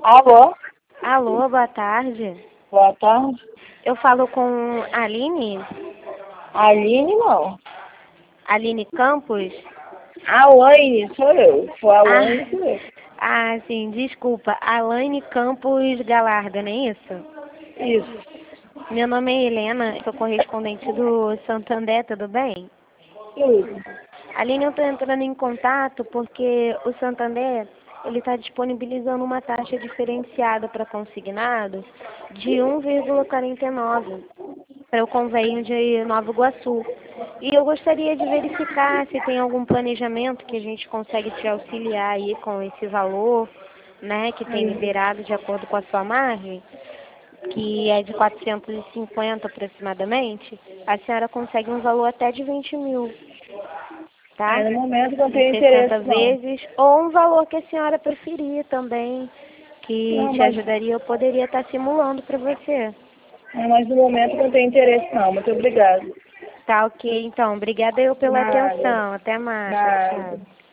Alô? Alô, boa tarde. Boa tarde. Eu falo com a Aline? Aline, não. Aline Campos? Alaine, sou eu. Foi a Alaine, Ah, sou eu. sim, desculpa. Alaine Campos Galarda, não é isso? Isso. Meu nome é Helena, sou correspondente do Santander, tudo bem? Tudo. Aline, eu estou entrando em contato porque o Santander ele está disponibilizando uma taxa diferenciada para consignados de 1,49 para o convênio de Nova Iguaçu. E eu gostaria de verificar se tem algum planejamento que a gente consegue te auxiliar aí com esse valor, né, que tem liberado de acordo com a sua margem, que é de 450 aproximadamente. A senhora consegue um valor até de 20 mil, tá? No momento não De tenho 60 interesse, não. vezes, ou um valor que a senhora preferir também, que Não, te mas, ajudaria, eu poderia estar simulando para você. mas no momento não tenho interesse, não. Muito obrigada. Tá ok, então. Obrigada eu pela Nada. atenção. Até mais. Tchau, Nada. tchau.